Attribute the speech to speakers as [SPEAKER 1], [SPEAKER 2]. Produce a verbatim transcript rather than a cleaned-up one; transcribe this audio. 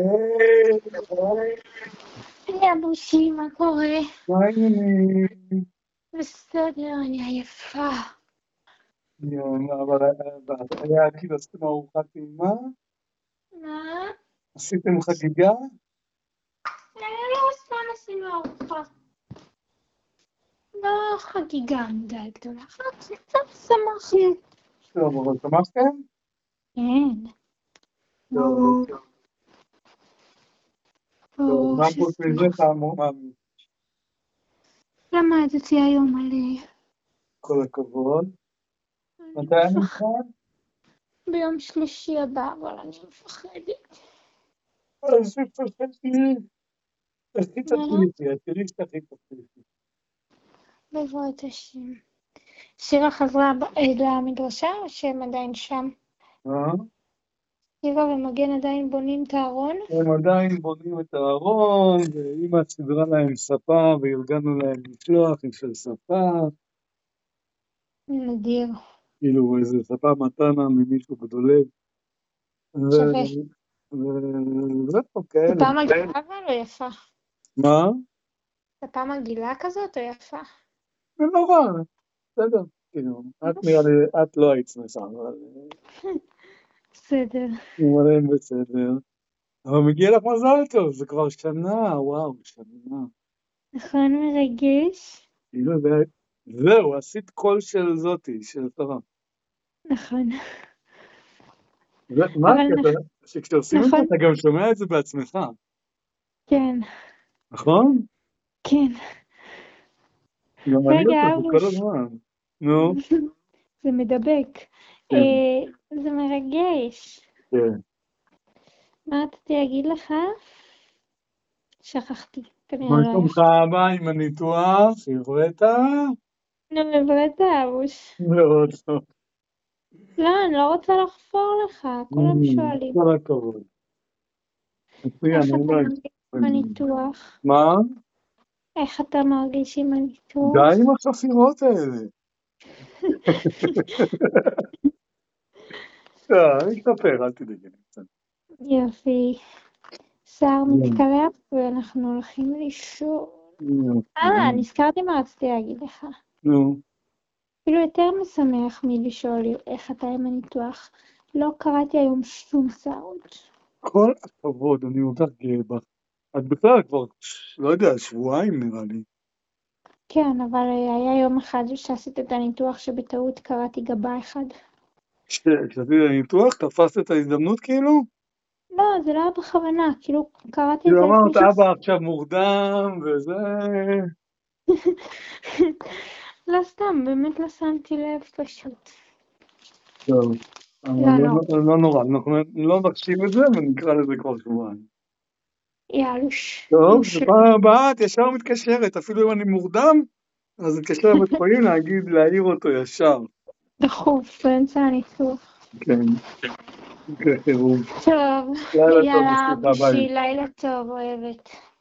[SPEAKER 1] היי אבושי, מה קורה?
[SPEAKER 2] מה העניינים?
[SPEAKER 1] בסדר, אני עייפה.
[SPEAKER 2] יואו, אבל היה כאילו עשיתם ארוחת טעימה?
[SPEAKER 1] מה?
[SPEAKER 2] עשיתם חגיגה?
[SPEAKER 1] לא, סתם עשינו ארוחה. לא חגיגה מדי גדולה, רק קצת שמחנו.
[SPEAKER 2] טוב, אבל שמחתם?
[SPEAKER 1] כן.
[SPEAKER 2] טוב, טוב,
[SPEAKER 1] ברור
[SPEAKER 2] מה חוץ מזה
[SPEAKER 1] ששמח.
[SPEAKER 2] פעמו מאמין?
[SPEAKER 1] למדתי היום מלא.
[SPEAKER 2] כל הכבוד.
[SPEAKER 1] אני
[SPEAKER 2] מתי
[SPEAKER 1] מפחדת.
[SPEAKER 2] המבחן?
[SPEAKER 1] ביום שלישי הבא, אבל אני מפחדת.
[SPEAKER 2] אז תפחדי. הכי
[SPEAKER 1] מה?
[SPEAKER 2] תפחדי, תראי שתכי תפחדי.
[SPEAKER 1] בעזרת השם. שירה חזרה ב- אה, למדרשה או שהם עדיין שם?
[SPEAKER 2] אה?
[SPEAKER 1] שירה ומגן עדיין בונים את הארון?
[SPEAKER 2] הם עדיין בונים את הארון, ואמא סידרה להם ספה, וארגנו להם משלוח של ספה.
[SPEAKER 1] נדיר.
[SPEAKER 2] כאילו איזה ספה מתנה ממישהו גדולה.
[SPEAKER 1] שווה.
[SPEAKER 2] וזהו, כאלה.
[SPEAKER 1] ספה מגעילה אבל או יפה?
[SPEAKER 2] מה?
[SPEAKER 1] ספה מגעילה כזאת או יפה?
[SPEAKER 2] זה לא רע, בסדר. כאילו, את נראה לי, את לא היית שמחה, אבל
[SPEAKER 1] בסדר.
[SPEAKER 2] אבל אין בסדר. אבל מגיע לך מזל טוב, זה כבר שנה, וואו, שנה.
[SPEAKER 1] נכון מרגש?
[SPEAKER 2] כאילו זה, זהו, עשית קול של זאתי, של שרה.
[SPEAKER 1] נכון.
[SPEAKER 2] זה- מה
[SPEAKER 1] אבל
[SPEAKER 2] הקטע?
[SPEAKER 1] נכ-
[SPEAKER 2] שכשעושים את זה
[SPEAKER 1] נכון.
[SPEAKER 2] אתה גם שומע את זה בעצמך,
[SPEAKER 1] כן.
[SPEAKER 2] נכון?
[SPEAKER 1] כן.
[SPEAKER 2] גם אני
[SPEAKER 1] רגע,
[SPEAKER 2] עושה את זה כל
[SPEAKER 1] אבוש.
[SPEAKER 2] הזמן. נו,
[SPEAKER 1] זה מדבק.
[SPEAKER 2] כן,
[SPEAKER 1] אה, זה מרגש.
[SPEAKER 2] כן.
[SPEAKER 1] מה רציתי להגיד לך? שכחתי.
[SPEAKER 2] מה
[SPEAKER 1] כנראה לא
[SPEAKER 2] שלומך
[SPEAKER 1] יפה.
[SPEAKER 2] הבא עם הניתוח? הבראת?
[SPEAKER 1] נו, בבית אבוש.
[SPEAKER 2] מאוד טוב.
[SPEAKER 1] לא, אני לא רוצה לחפור לך. כולם שואלים.
[SPEAKER 2] כל הכבוד. מצוין,
[SPEAKER 1] איך
[SPEAKER 2] אני
[SPEAKER 1] אתה
[SPEAKER 2] לא
[SPEAKER 1] מרגיש עם הניתוח?
[SPEAKER 2] מה?
[SPEAKER 1] איך אתה מרגיש עם
[SPEAKER 2] די
[SPEAKER 1] הניתוח?
[SPEAKER 2] עם החפירות האלה. לא, אני אספר, אל תדאגי.
[SPEAKER 1] יופי. שיער מתקלח ואנחנו הולכים לישון. אה, נזכרתי מה רציתי להגיד לך.
[SPEAKER 2] נו,
[SPEAKER 1] אפילו יותר משמח מלשאול איך אתה עם הניתוח. לא קראתי היום שום שערות.
[SPEAKER 2] כל הכבוד, אני כל כך גאה בך. את בכלל כבר, לא יודע, שבועיים נראה לי.
[SPEAKER 1] כן, אבל היה יום אחד שעשית את הניתוח שבטעות קראתי גבה אחד.
[SPEAKER 2] כשעשיתי את הניתוח, תפסת את ההזדמנות כאילו?
[SPEAKER 1] לא, זה לא היה בכוונה, כאילו קראתי את
[SPEAKER 2] כאילו
[SPEAKER 1] זה לפני
[SPEAKER 2] אמרת,
[SPEAKER 1] ש...
[SPEAKER 2] אבא עכשיו מורדם, וזה...
[SPEAKER 1] לא סתם, באמת לא שמתי לב פשוט.
[SPEAKER 2] טוב, אבל
[SPEAKER 1] לא, לא.
[SPEAKER 2] לא- לא נורא, אנחנו לא נקשיב את זה ונקרא לזה כבר שבועיים.
[SPEAKER 1] יאלוש.
[SPEAKER 2] טוב,
[SPEAKER 1] מושלם.
[SPEAKER 2] בפעם הבאה את ישר מתקשרת, אפילו אם אני מורדם, אז נתקשר לבית חולים להגיד, להעיר אותו ישר.
[SPEAKER 1] דחוף, באמצע הניתוח.
[SPEAKER 2] כן, מקרה חירום.
[SPEAKER 1] טוב,
[SPEAKER 2] לילה טוב,
[SPEAKER 1] יאללה,
[SPEAKER 2] וסליחה, ביי.
[SPEAKER 1] אבושי, לילה טוב, אוהבת.